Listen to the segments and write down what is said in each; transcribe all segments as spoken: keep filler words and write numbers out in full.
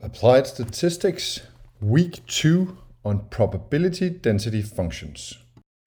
Applied Statistics, Week two on Probability Density Functions.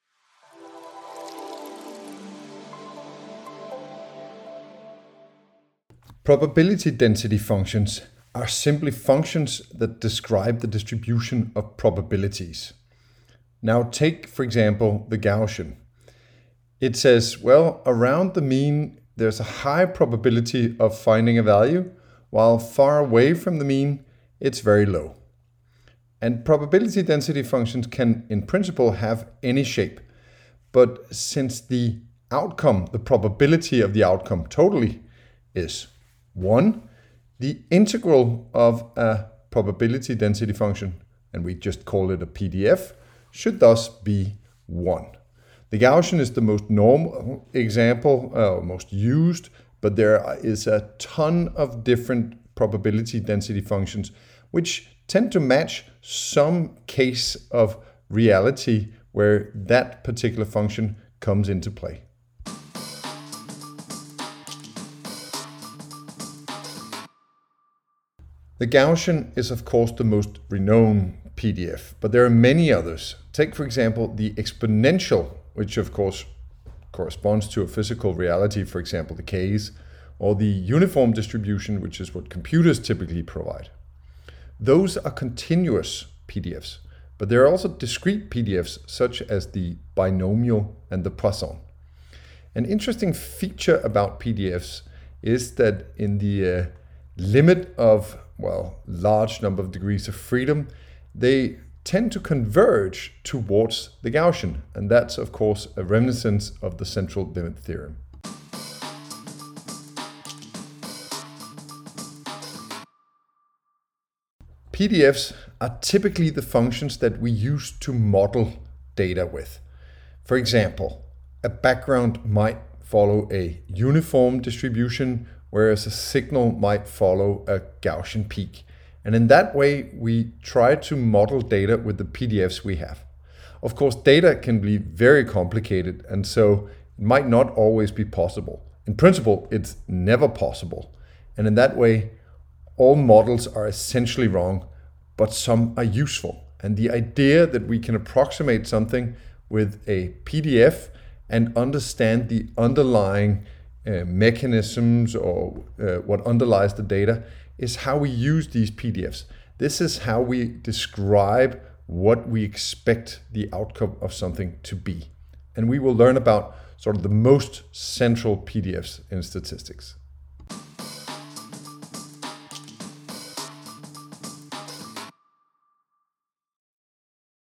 Probability density functions are simply functions that describe the distribution of probabilities. Now take, for example, the Gaussian. It says, well, around the mean, there's a high probability of finding a value, while far away from the mean, it's very low. And probability density functions can, in principle, have any shape. But since the outcome, the probability of the outcome totally is one, the integral of a probability density function, and we just call it a P D F, should thus be one. The Gaussian is the most normal example, uh, most used, but there is a ton of different probability density functions which tend to match some case of reality where that particular function comes into play. The Gaussian is of course the most renowned P D F, but there are many others. Take for example the exponential, which of course corresponds to a physical reality, for example the case, or the uniform distribution, which is what computers typically provide. Those are continuous P D Fs, but there are also discrete P D Fs such as the binomial and the Poisson. An interesting feature about P D Fs is that in the uh, limit of, well, large number of degrees of freedom, they tend to converge towards the Gaussian, and that's of course a reminiscence of the central limit theorem. P D Fs are typically the functions that we use to model data with. For example, a background might follow a uniform distribution, whereas a signal might follow a Gaussian peak. And in that way, we try to model data with the P D Fs we have. Of course, data can be very complicated, and so it might not always be possible. In principle, it's never possible. And in that way, all models are essentially wrong, but some are useful. And the idea that we can approximate something with a P D F and understand the underlying uh, mechanisms or uh, what underlies the data is how we use these P D Fs. This is how we describe what we expect the outcome of something to be. And we will learn about sort of the most central P D Fs in statistics.